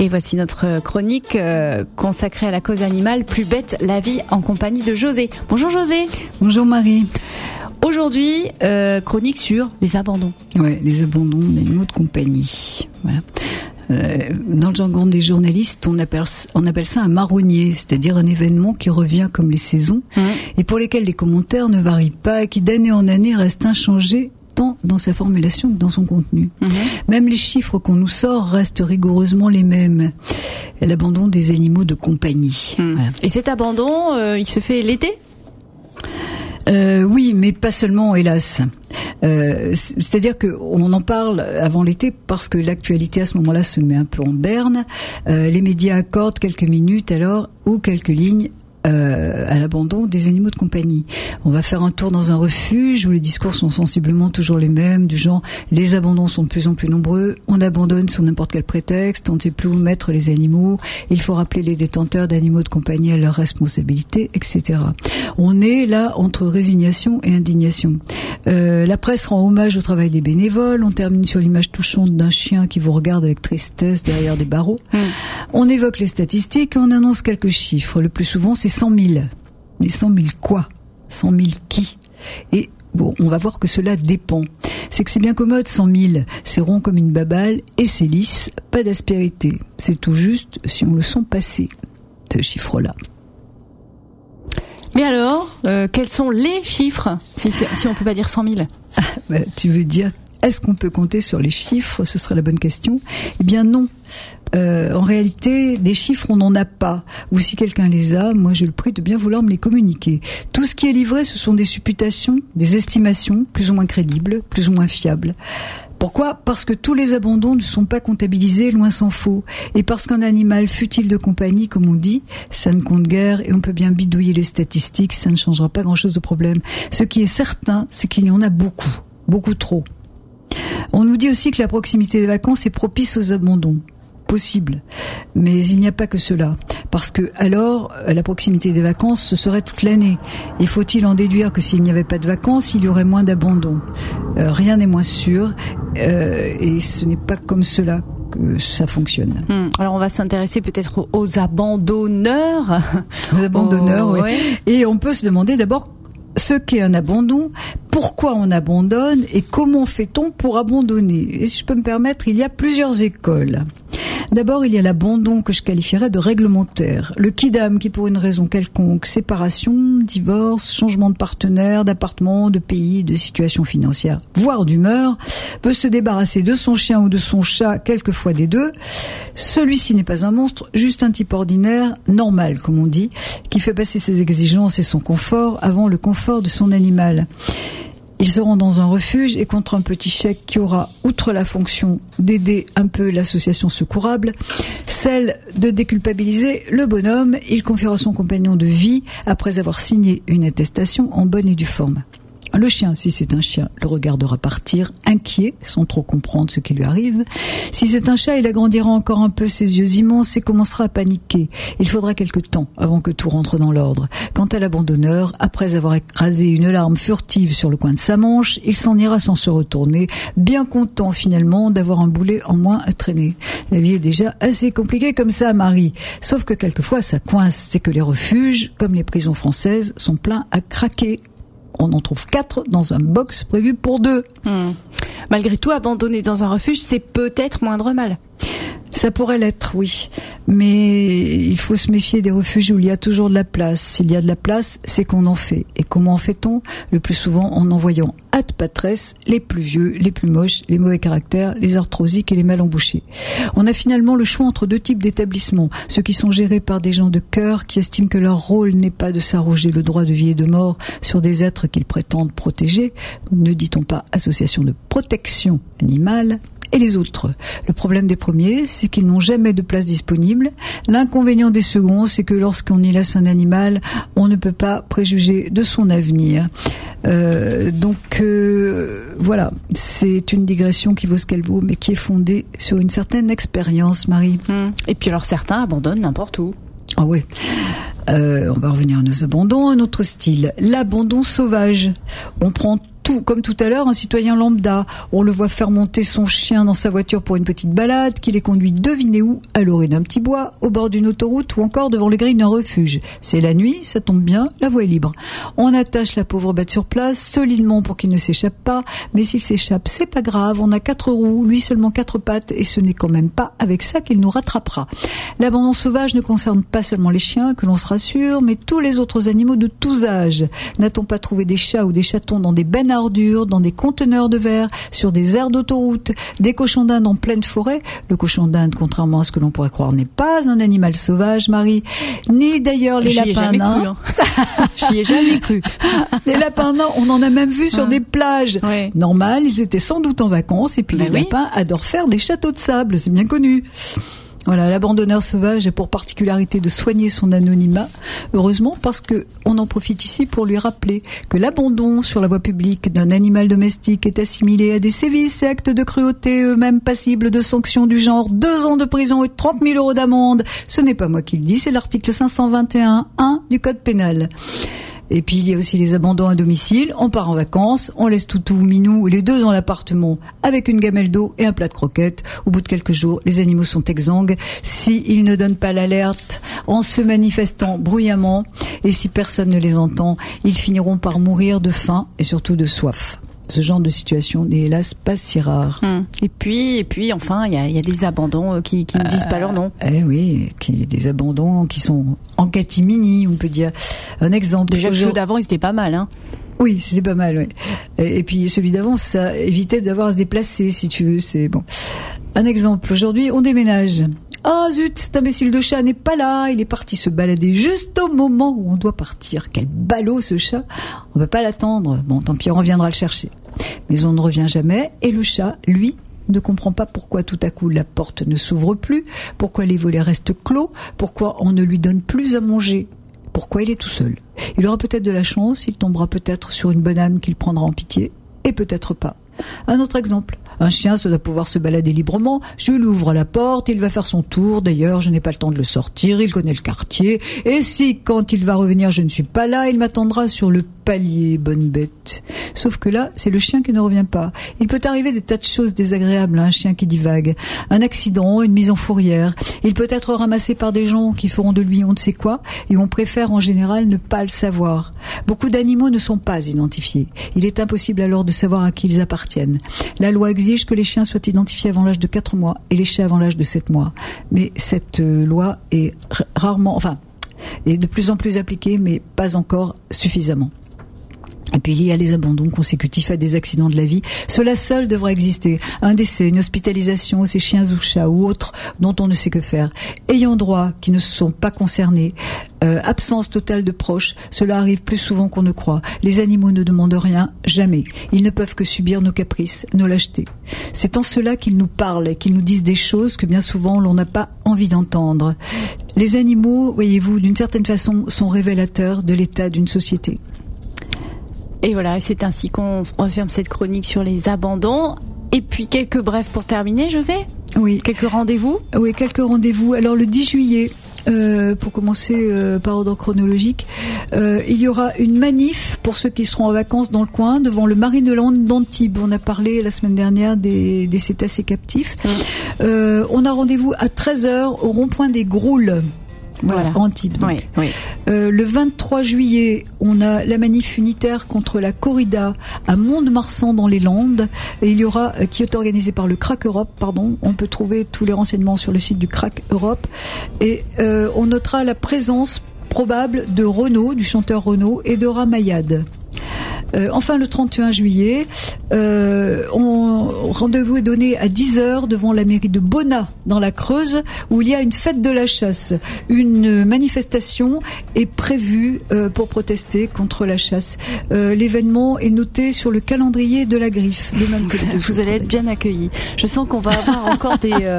Et voici notre chronique consacrée à la cause animale, plus bête la vie, en compagnie de José. Bonjour José. Bonjour Marie. Aujourd'hui, chronique sur les abandons. Ouais, les abandons d'animaux de compagnie. Voilà. Dans le jargon des journalistes, on appelle ça un marronnier, c'est-à-dire un événement qui revient comme les saisons et pour lesquels les commentaires ne varient pas et qui d'année en année restent inchangés tant dans sa formulation que dans son contenu. Même les chiffres qu'on nous sort restent rigoureusement les mêmes. L'abandon des animaux de compagnie. Voilà. Et cet abandon, il se fait l'été ? Oui, mais pas seulement, hélas. C'est-à-dire qu'on en parle avant l'été parce que l'actualité à ce moment-là se met un peu en berne. Les médias accordent quelques minutes alors ou quelques lignes à l'abandon des animaux de compagnie. On va faire un tour dans un refuge où les discours sont sensiblement toujours les mêmes, du genre les abandons sont de plus en plus nombreux, on abandonne sous n'importe quel prétexte, on ne sait plus où mettre les animaux, il faut rappeler les détenteurs d'animaux de compagnie à leurs responsabilités, etc. On est là entre résignation et indignation. La presse rend hommage au travail des bénévoles, on termine sur l'image touchante d'un chien qui vous regarde avec tristesse derrière des barreaux. On évoque les statistiques et on annonce quelques chiffres. Le plus souvent, c'est 100 000. Mais 100 000 quoi ? 100 000 qui ? Et bon, on va voir que cela dépend. C'est que c'est bien commode, 100 000. C'est rond comme une baballe et c'est lisse, pas d'aspérité. C'est tout juste si on le sent passer, ce chiffre-là. Mais alors, quels sont les chiffres, si on peut pas dire 100 000 ? Tu veux dire, est-ce qu'on peut compter sur les chiffres ? Ce serait la bonne question. Eh bien non. En réalité, des chiffres, on n'en a pas. Ou si quelqu'un les a, moi je le prie de bien vouloir me les communiquer. Tout ce qui est livré, ce sont des supputations, des estimations, plus ou moins crédibles, plus ou moins fiables. Pourquoi ? Parce que tous les abandons ne sont pas comptabilisés, loin s'en faut. Et parce qu'un animal, fût-il de compagnie, comme on dit, ça ne compte guère et on peut bien bidouiller les statistiques, ça ne changera pas grand-chose au problème. Ce qui est certain, c'est qu'il y en a beaucoup, beaucoup trop. On nous dit aussi que la proximité des vacances est propice aux abandons. Possible. Mais il n'y a pas que cela. Parce que, alors, la proximité des vacances, ce serait toute l'année. Et faut-il en déduire que s'il n'y avait pas de vacances, il y aurait moins d'abandon ? Rien n'est moins sûr. Et ce n'est pas comme cela que ça fonctionne. Alors on va s'intéresser peut-être aux abandonneurs. Aux abandonneurs, oui. Ouais. Et on peut se demander d'abord ce qu'est un abandon, pourquoi on abandonne et comment fait-on pour abandonner. Et si je peux me permettre, il y a plusieurs écoles. D'abord, il y a l'abandon que je qualifierais de réglementaire. Le quidam qui, pour une raison quelconque, séparation, divorce, changement de partenaire, d'appartement, de pays, de situation financière, voire d'humeur, peut se débarrasser de son chien ou de son chat, quelquefois des deux. Celui-ci n'est pas un monstre, juste un type ordinaire, normal, comme on dit, qui fait passer ses exigences et son confort avant le confort de son animal. Ils seront dans un refuge et contre un petit chèque qui aura, outre la fonction d'aider un peu l'association secourable, celle de déculpabiliser le bonhomme, il confiera son compagnon de vie après avoir signé une attestation en bonne et due forme. Le chien, si c'est un chien, le regardera partir, inquiet, sans trop comprendre ce qui lui arrive. Si c'est un chat, il agrandira encore un peu ses yeux immenses et commencera à paniquer. Il faudra quelque temps avant que tout rentre dans l'ordre. Quant à l'abandonneur, après avoir écrasé une larme furtive sur le coin de sa manche, il s'en ira sans se retourner, bien content finalement d'avoir un boulet en moins à traîner. La vie est déjà assez compliquée comme ça, Marie. Sauf que quelquefois, ça coince. C'est que les refuges, comme les prisons françaises, sont pleins à craquer. On en trouve 4 dans un box prévu pour 2. Malgré tout, abandonner dans un refuge, c'est peut-être moindre mal. Ça pourrait l'être, oui. Mais il faut se méfier des refuges où il y a toujours de la place. S'il y a de la place, c'est qu'on en fait. Et comment en fait-on ? Le plus souvent en envoyant ad patres les plus vieux, les plus moches, les mauvais caractères, les arthrosiques et les mal embouchés. On a finalement le choix entre 2 types d'établissements. Ceux qui sont gérés par des gens de cœur qui estiment que leur rôle n'est pas de s'arroger le droit de vie et de mort sur des êtres qu'ils prétendent protéger. Ne dit-on pas association de protection animale ? Et les autres. Le problème des premiers, c'est qu'ils n'ont jamais de place disponible. L'inconvénient des seconds, c'est que lorsqu'on y laisse un animal, on ne peut pas préjuger de son avenir. Voilà, c'est une digression qui vaut ce qu'elle vaut, mais qui est fondée sur une certaine expérience, Marie. Et puis alors certains abandonnent n'importe où. Ah ouais. On va revenir à nos abandons, un autre style, l'abandon sauvage. On prend comme tout à l'heure, un citoyen lambda. On le voit faire monter son chien dans sa voiture pour une petite balade, qui les conduit devinez où, à l'orée d'un petit bois, au bord d'une autoroute ou encore devant les grilles d'un refuge. C'est la nuit, ça tombe bien, la voie est libre. On attache la pauvre bête sur place, solidement pour qu'il ne s'échappe pas, mais s'il s'échappe, c'est pas grave, on a 4 roues, lui seulement 4 pattes, et ce n'est quand même pas avec ça qu'il nous rattrapera. L'abandon sauvage ne concerne pas seulement les chiens, que l'on se rassure, mais tous les autres animaux de tous âges. N'a-t-on pas trouvé des chats ou des chatons dans des bennes à ordures, dans des conteneurs de verre, sur des aires d'autoroute, des cochons d'Inde en pleine forêt? Le cochon d'Inde, contrairement à ce que l'on pourrait croire, n'est pas un animal sauvage, Marie, ni d'ailleurs les lapins nains. J'y ai jamais cru. Les lapins nains, on en a même vu sur des plages. Ouais. Normal, ils étaient sans doute en vacances, et puis les lapins adorent faire des châteaux de sable, c'est bien connu. Voilà, l'abandonneur sauvage a pour particularité de soigner son anonymat, heureusement, parce que on en profite ici pour lui rappeler que l'abandon sur la voie publique d'un animal domestique est assimilé à des sévices et actes de cruauté, eux-mêmes passibles de sanctions du genre 2 ans de prison et 30 000 € d'amende. Ce n'est pas moi qui le dis, c'est l'article 521.1 du Code pénal. Et puis il y a aussi les abandons à domicile. On part en vacances, on laisse toutou ou minou les 2 dans l'appartement avec une gamelle d'eau et un plat de croquettes. Au bout de quelques jours, les animaux sont exsangues s'ils ne donnent pas l'alerte en se manifestant bruyamment, et si personne ne les entend, ils finiront par mourir de faim et surtout de soif. Ce genre de situation n'est hélas pas si rare. Et puis, enfin, il y a des abandons qui ne disent pas leur nom. Oui, des abandons qui sont en catimini, on peut dire. Un exemple. Déjà, ceux d'avant, ils étaient pas mal, hein. Oui, c'était pas mal, oui. Et puis celui d'avant, ça évitait d'avoir à se déplacer, si tu veux. C'est bon. Un exemple. Aujourd'hui, on déménage. Ah zut, cet imbécile de chat n'est pas là, il est parti se balader juste au moment où on doit partir. Quel ballot ce chat, on ne peut pas l'attendre. Bon, tant pis, on reviendra le chercher. Mais on ne revient jamais, et le chat, lui, ne comprend pas pourquoi tout à coup la porte ne s'ouvre plus, pourquoi les volets restent clos, pourquoi on ne lui donne plus à manger, pourquoi il est tout seul. Il aura peut-être de la chance, il tombera peut-être sur une bonne âme qu'il prendra en pitié, et peut-être pas. Un autre exemple. Un chien, ça doit pouvoir se balader librement. Je lui ouvre la porte, il va faire son tour. D'ailleurs, je n'ai pas le temps de le sortir, il connaît le quartier. Et si, quand il va revenir, je ne suis pas là, il m'attendra sur le palier, bonne bête. Sauf que là, c'est le chien qui ne revient pas. Il peut arriver des tas de choses désagréables à un chien qui divague. Un accident, une mise en fourrière. Il peut être ramassé par des gens qui feront de lui on ne sait quoi, et on préfère en général ne pas le savoir. Beaucoup d'animaux ne sont pas identifiés. Il est impossible alors de savoir à qui ils appartiennent. La loi exige que les chiens soient identifiés avant l'âge de 4 mois et les chats avant l'âge de 7 mois. Mais cette loi est est de plus en plus appliquée, mais pas encore suffisamment. Et puis il y a les abandons consécutifs à des accidents de la vie. Cela seul devrait exister. Un décès, une hospitalisation, ces chiens ou chats ou autres dont on ne sait que faire. Ayant droit qui ne sont pas concernés. Absence totale de proches. Cela arrive plus souvent qu'on ne croit. Les animaux ne demandent rien, jamais. Ils ne peuvent que subir nos caprices, nos lâchetés. C'est en cela qu'ils nous parlent et qu'ils nous disent des choses que bien souvent l'on n'a pas envie d'entendre. Les animaux, voyez-vous, d'une certaine façon, sont révélateurs de l'état d'une société. Et voilà, c'est ainsi qu'on referme cette chronique sur les abandons. Et puis quelques brefs pour terminer, José ? Oui. Quelques rendez-vous ? Oui, quelques rendez-vous. Alors le 10 juillet, pour commencer par ordre chronologique, il y aura une manif pour ceux qui seront en vacances dans le coin devant le Marineland d'Antibes. On a parlé la semaine dernière des cétacés captifs. On a rendez-vous à 13h au rond-point des Groules. Voilà, Antibes donc. Oui. Le 23 juillet, on a la manif unitaire contre la corrida à Mont-de-Marsan dans les Landes, et il y aura, qui est organisée par le CRAC Europe, on peut trouver tous les renseignements sur le site du CRAC Europe, et on notera la présence probable de Renaud, du chanteur Renaud, et de Ramayad. Enfin, le 31 juillet, rendez-vous est donné à 10h devant la mairie de Bonnat, dans la Creuse, où il y a une fête de la chasse. Une manifestation est prévue pour protester contre la chasse. L'événement est noté sur le calendrier de la Griffe. Vous allez être bien accueillis. Je sens qu'on va avoir encore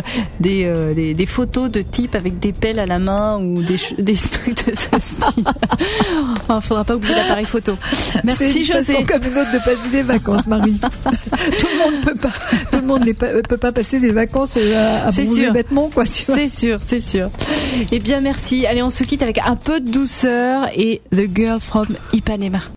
des photos de types avec des pelles à la main ou des trucs de ce style. Il ne faudra pas oublier l'appareil photo. Merci, José. C'est comme une autre de passer des vacances, Marie. Tout le monde peut pas passer des vacances à bronzer bêtement, quoi, tu vois. C'est sûr. Eh bien, merci. Allez, on se quitte avec un peu de douceur et The Girl from Ipanema.